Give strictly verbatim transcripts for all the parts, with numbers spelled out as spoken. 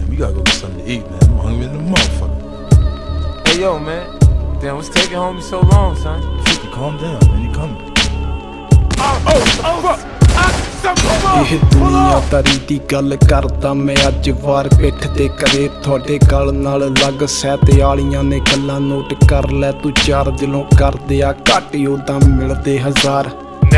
man. We gotta go get something to eat, man. I'm hungry than a motherfucker. Hey, yo, man. Damn, what's taking homie so long, son? fifty, calm down, man. He coming. Oh, oh, oh, fuck. ਇਹ ਦੁਨੀਆਦਾਰੀ ਦੀ ਗੱਲ ਕਰਦਾ ਮੈਂ ਅੱਜ ਵਾਰ ਪਿੱਠ ਤੇ ਕਰੇ ਤੁਹਾਡੇ ਗੱਲ ਨਾਲ ਲੱਗ ਸਹਿਤ ਵਾਲੀਆਂ ਨੇ ਗੱਲਾਂ ਨੋਟ ਕਰ ਲੈ ਤੂੰ ਚਾਰ ਦਿਲੋਂ ਕਰਦੇ ਆ ਘੱਟ ਉਦਾਂ ਮਿਲਦੇ ਹਜ਼ਾਰ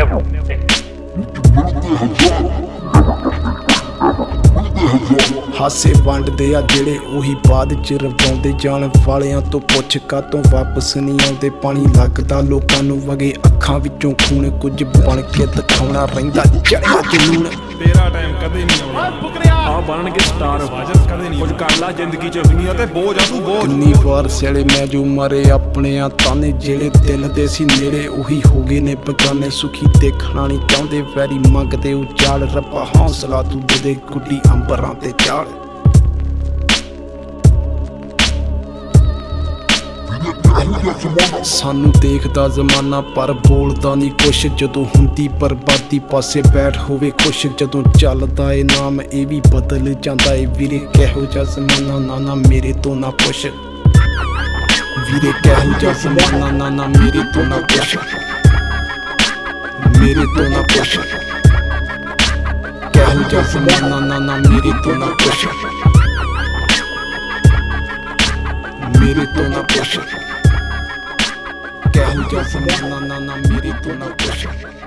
ਹਾਸੇ ਵੰਡਦੇ ਆ ਜਿਹੜੇ ਉਹੀ ਬਾਅਦ ਚ ਰਵਾਉਂਦੇ ਜਾਣ ਵਾਲਿਆਂ ਤੋਂ ਪੁੱਛ ਕਾਤੋਂ ਵਾਪਸ ਨਹੀਂ ਆਉਂਦੇ ਪਾਣੀ ਲੱਗਦਾ ਲੋਕਾਂ ਨੂੰ ਵਗੇ ਅੱਖਾਂ ਵਿੱਚੋਂ ਖੂਨ ਕੁਝ ਬਣ ਕੇ ਦਿਖਾਉਣਾ ਰਹਿੰਦਾ ਚੜਿਆ ਜਨੂਨ ਤੇਰਾ ਟਾਈਮ ਕਦੇ ਨਹੀਂ ਆਉਣਾ ਆ ਬਣਨਗੇ ਸਟਾਰ ਕਦੇ ਨਹੀਂ ਕੁਝ ਕਰ ਲਾ ਜ਼ਿੰਦਗੀ ਚ ਦੁਨੀਆ ਤੇ ਬੋਝ ਆ ਤੂੰ ਬੋਝ ਕਿੰਨੀ ਵਾਰ ਸਿਆਲੇ ਮੈਂ ਜੋ ਮਰੇ ਆਪਣੇ ਆ ਤਾਨੇ ਜਿਹੜੇ ਦਿਲ ਦੇ ਸੀ ਨੇੜੇ ਉਹੀ ਹੋ ਗਏ ਨੇ ਬਗਾਨੇ ਸੁਖੀ ਦੇਖਣਾ ਨਹੀਂ ਚਾਹੁੰਦੇ ਵੈਰੀ ਮੰਗਦੇ ਉਜਾੜ ਰੱਬਾ ਹੌਸਲਾ ਤੂੰ ਦੇ ਦੇ ਗੁੱਡੀ ਅੰਬਰਾਂ ਤੇ ਚਾੜ ਸਾਨੂੰ ਦੇਖਦਾ ਜ਼ਮਾਨਾ ਪਰ ਬੋਲਦਾ ਨਹੀਂ ਕੁਛ ਜਦੋਂ ਹੁੰਦੀ ਬਰਬਾਦੀ ਪਾਸੇ ਬੈਠ ਹੋਵੇ ਖੁਸ਼ ਜਦੋਂ ਚੱਲਦਾ ਏ ਨਾਮ ਇਹ ਵੀ ਬਦਲ ਜਾਂਦਾ ਏ ਵੀਰੇ ਕਿਹੋ ਜਿਹਾ ਜ਼ਮਾਨਾ ਨਾਨਾ ਮੇਰੇ ਤੋਂ ਨਾ ਪੁੱਛ ਵੀਰੇ ਕਿਹੋ ਜਿਹਾ ਜ਼ਮਾਨਾ ਨਾਨਾ ਮੇਰੇ ਤੋਂ ਨਾ ਪੁੱਛ ਮੇਰੇ ਤੋਂ ਨਾ ਪੁੱਛ ਕਿਹੋ ਜਿਹਾ ਜ਼ਮਾਨਾ ਨਾਨਾ ਮੇਰੇ ਤੋਂ ਨਾ ਪੁੱਛ ਮੇਰੇ ਤੋਂ ਨਾ ਪੁੱਛ ਕਿਹੋ ਜਿਹਾ ਜ਼ਮਾਨਾ ਨਾਨਾ ਮੇਰੇ ਤੋਂ ਨਾ ਪੁੱਛ